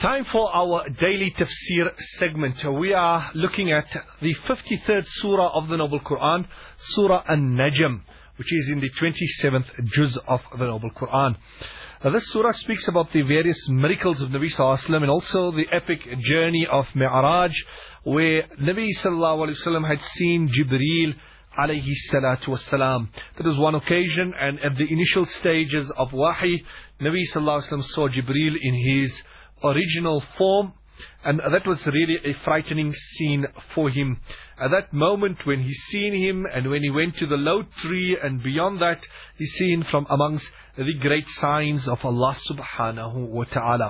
Time for our daily tafsir segment. We are looking at the 53rd surah of the Noble Quran, Surah An-Najm, which is in the 27th juz of the Noble Quran. This surah speaks about the various miracles of Nabi Sallallahu Alaihi Wasallam and also the epic journey of Mi'raj, where Nabi Sallallahu Alaihi Wasallam had seen Jibreel alayhi salatu wassalam. That was one occasion, and at the initial stages of Wahi, Nabi Sallallahu Alaihi Wasallam saw Jibreel in his original form, and that was really a frightening scene for him. At that moment when he seen him, and when he went to the low tree, and beyond that he seen from amongst the great signs of Allah subhanahu wa ta'ala.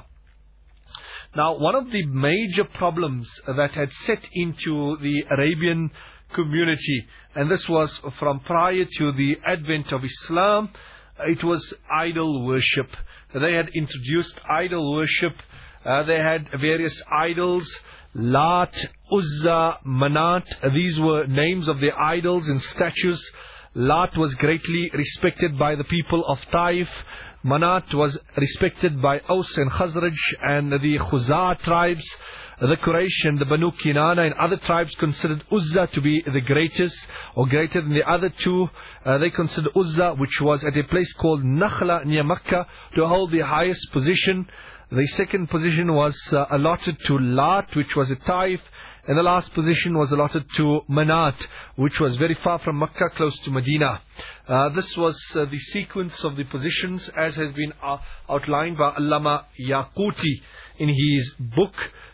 Now, one of the major problems that had set into the Arabian community, and this was from prior to the advent of Islam, it was idol worship. They had introduced idol worship. They had various idols, Lat, Uzza, Manat. These were names of the idols and statues. Lat was greatly respected by the people of Taif. Manat was respected by Aus and Khazraj and the Khuzaa tribes. The Quraysh and the Banu Kinana and other tribes considered Uzza to be the greatest, or greater than the other two. They considered Uzza, which was at a place called Nakhla near Makkah, to hold the highest position. The second position was allotted to Lat, which was a Taif, and the last position was allotted to Manat, which was very far from Makkah, close to Medina. This was the sequence of the positions as has been outlined by Allama Yaquti in his book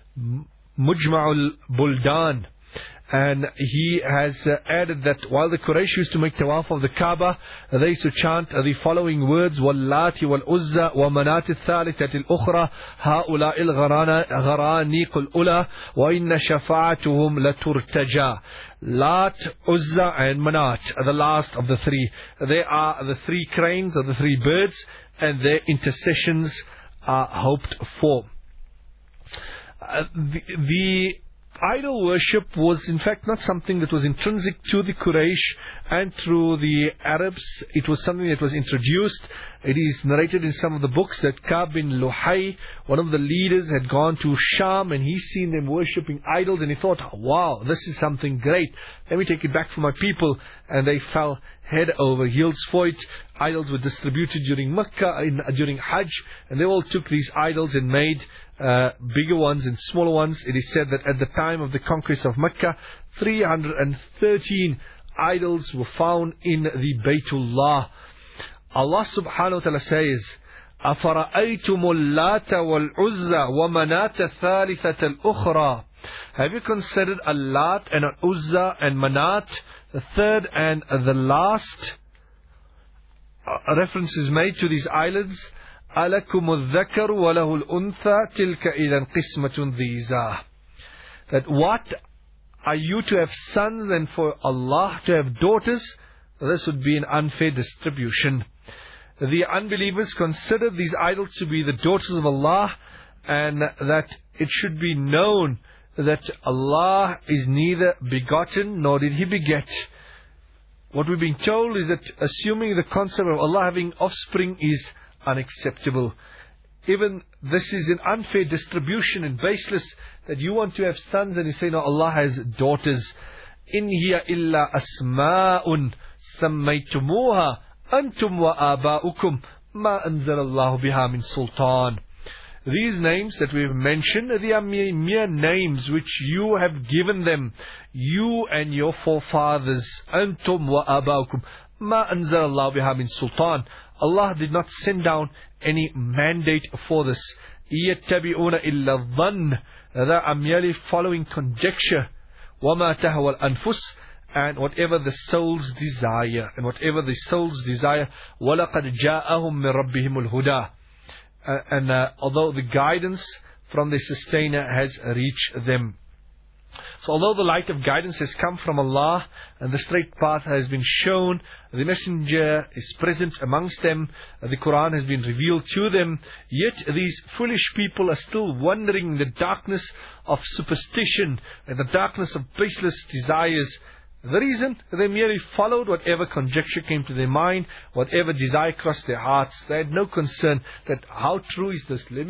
Mujma'ul Buldan. And he has added that while the Quraysh used to make tawaf of the Kaaba, they used to chant the following words: Wallati wal Uzza wa Manat al-Thalithati al-Ukhra ha'ula'i al-gharaniq al-ula wa inna shafa'atuhum laturtaja. Lat, Uzza and Manat are the last of the three. They are the three cranes or the three birds, and their intercessions are hoped for. The idol worship was in fact not something that was intrinsic to the Quraysh and through the Arabs. It was something that was introduced. It is narrated in some of the books that Ka'b bin Luhay, one of the leaders, had gone to Sham and he seen them worshipping idols, and he thought, wow, this is something great. Let me take it back for my people. And they fell head over heels for it. Idols were distributed during Makkah, during Hajj, and they all took these idols and made bigger ones and smaller ones. It is said that at the time of the conquest of Mecca, 313 idols were found in the Baytullah. Allah subhanahu wa ta'ala says, أَفَرَأَيْتُمُ اللَّاتَ وَالْعُزَّى وَمَنَاتَ الثَّالِثَةَ الْأُخْرَى. Have you considered Al-Lat and Al-Uzza and Manat, the third and the last? Reference is made to these islands. أَلَكُمُ الذَّكَرُ وَلَهُ الْأُنْثَى تِلْكَ إِذًا قِسْمَةٌ ضِيزَى. That what are you to have sons and for Allah to have daughters? This would be an unfair distribution. The unbelievers consider these idols to be the daughters of Allah, and that it should be known that Allah is neither begotten nor did He beget. What we're being told is that assuming the concept of Allah having offspring is unacceptable. Even this is an unfair distribution and baseless, that you want to have sons and you say, no, Allah has daughters. In hiya illa asma'un sammaytumuha antum wa aba'ukum ma anzalallahu biha min sultan. These names that we've mentioned, they are mere names which you have given them, you and your forefathers. Antum wa aba'ukum ma anzalallahu biha min sultan. Allah did not send down any mandate for this. يَتَّبِعُونَ إِلَّا الظَّنِّ. They are merely following conjecture. وَمَا تَهْوَى الْأَنفُسِ. And whatever the souls desire. And whatever the souls desire. وَلَقَدْ جَاءَهُمْ مِنْ رَبِّهِمُ الْهُدَى. And although the guidance from the Sustainer has reached them. So although the light of guidance has come from Allah and the straight path has been shown, the Messenger is present amongst them, the Quran has been revealed to them, yet these foolish people are still wandering in the darkness of superstition and the darkness of baseless desires. The reason? They merely followed whatever conjecture came to their mind, whatever desire crossed their hearts. They had no concern that how true is this? Let me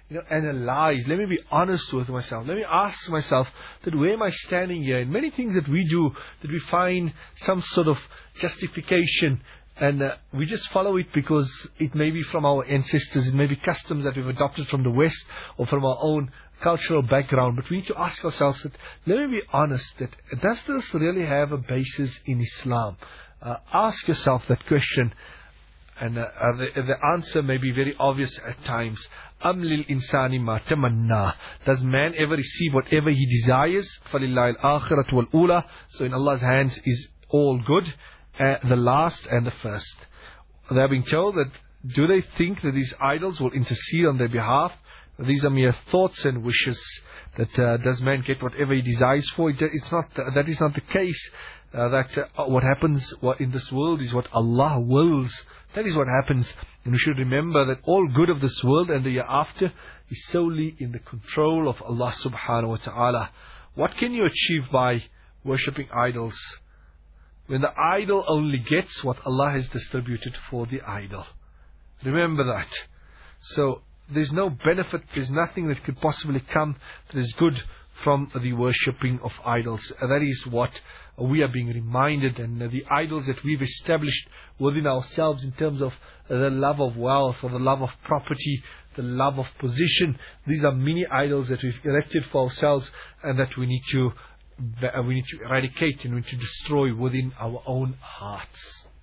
analyze. Let me be honest with myself. Let me ask myself that where am I standing here? And many things that we do, that we find some sort of justification, and we just follow it because it may be from our ancestors, it may be customs that we've adopted from the West or from our own cultural background. But we need to ask ourselves that, let me be honest, that does this really have a basis in Islam? Ask yourself that question. And the answer may be very obvious at times. Lil insani ma tamanna. Does man ever receive whatever he desires? فَلِلَّهِ الْآخِرَةُ وَالْأُولَى. So in Allah's hands is all good, the last and the first. They are being told that, do they think that these idols will intercede on their behalf? These are mere thoughts and wishes. That does man get whatever he desires for? It's not. That is not the case. What happens in this world is what Allah wills. That is what happens. And we should remember that all good of this world and the year after is solely in the control of Allah subhanahu wa ta'ala. What can you achieve by worshipping idols, when the idol only gets what Allah has distributed for the idol? Remember that. So there's no benefit, there's nothing that could possibly come that is good from the worshipping of idols. That is what we are being reminded, and the idols that we've established within ourselves in terms of the love of wealth or the love of property, the love of position. These are many idols that we've erected for ourselves and that we need to eradicate and we need to destroy within our own hearts.